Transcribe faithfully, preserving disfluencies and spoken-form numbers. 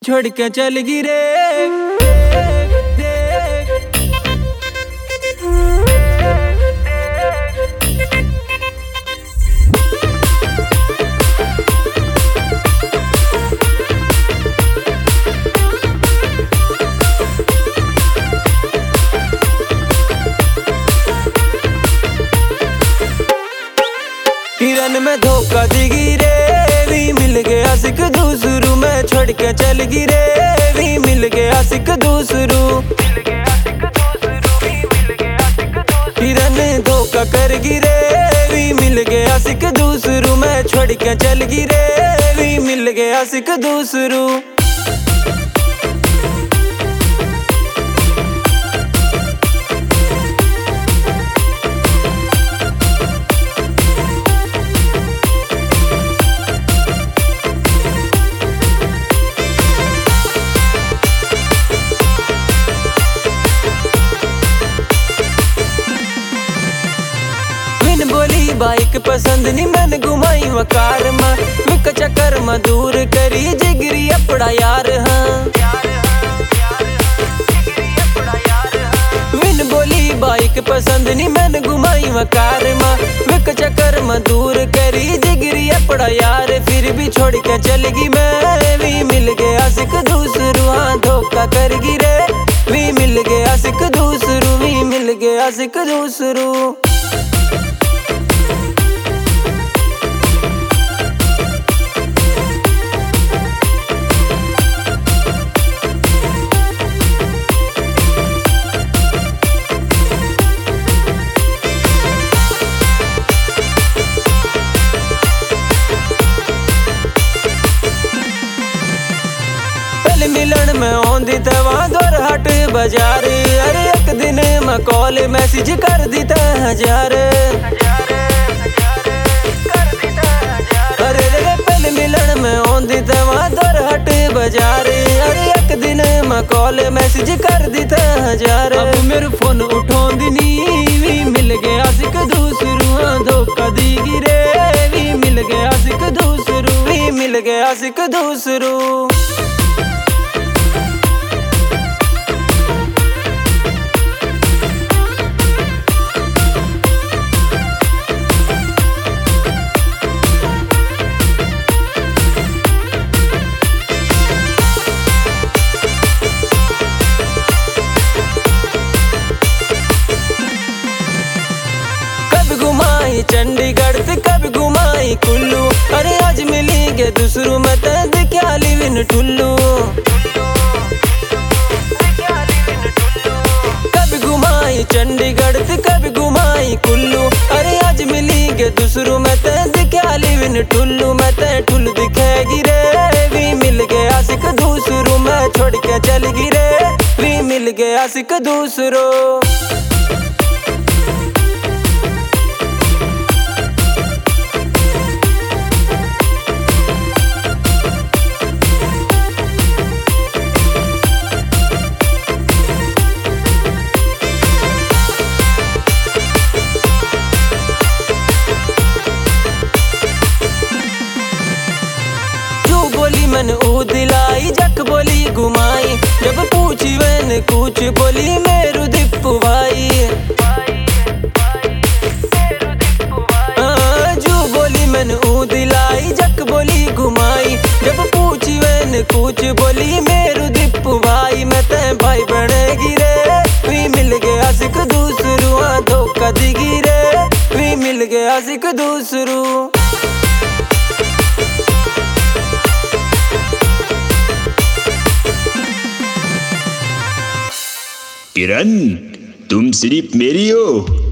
छोड़ के चल गी रे। किरण में धोखा दिगी रे, भी मिल गया सिक दूसरू में छोड़ के चल गी रे, भी मिल गया सिक दूसरू। किरण धोखा कर गी रे, भी मिल गया सिक दूसरू में छोड़ के चल गी रे, भी मिल गया सिक दूसरू। बोली बाइक पसंद नी मन घुमाई वकार में, विक चक्कर में दूर करी जिगरी अपड़ा यार। हाँ विन बोली बाइक पसंद नी मन घुमाई वकार में, विक चक्कर में दूर करी जिगरी अपड़ा यार। फिर भी छोड़ के चलगी मैं, भी मिल गया सिक दूसरू। हाँ धोखा कर गी रे, भी मिल गया सिक दूसरू, भी मिल गया सिक दूसरू। मिलन में औंदी तवा दौर हट बाजार, अरे एक दिन में कॉल मैसेज कर दी हजार। अरे रे पहले मिलन में औंदी तवा दौर हट बाजार, अरे एक दिन में कॉल मैसेज कर दी हजार। अब मेरे फोन उठौंदी नी, भी मिल गया सिक दूसरू। हाँ धोखा दीगी रे, भी मिल गया सिक दूसरू, भी मिल गया सिक दूसरू। चंडीगढ़ से कभी घुमाई कुल्लू, अरे आज मिलेंगे दूसरू में तद क्या लिविन ठुल्लू। कभी घुमाई चंडीगढ़ से कभी घुमाई कुल्लू, अरे आज मिलेंगे दूसरू में तद क्या लिविन ठुल्लू। मैं ते ठुल्लू दिखेगी रे, भी मिल गया सिक दूसरू। मैं छोड़ के चल गी रे, भी मिल गया सिक दूसरू। मन ऊ दिलाई जक बोली घुमाई, जब पूछी मैंने कुछ बोली मेरू दीपू भाई। हाँ जू बोली मन ऊ दिलाई जक बोली घुमाई, जब पूछी मैंने कुछ बोली मेरू दीपू भाई। मैं ते भाई बनेगी रे, भी मिल गया सिक दूसरू। हाँ धोखा दिगी रे, भी मिल गया सिक दूसरू। किरण तुम सिर्फ मेरी हो।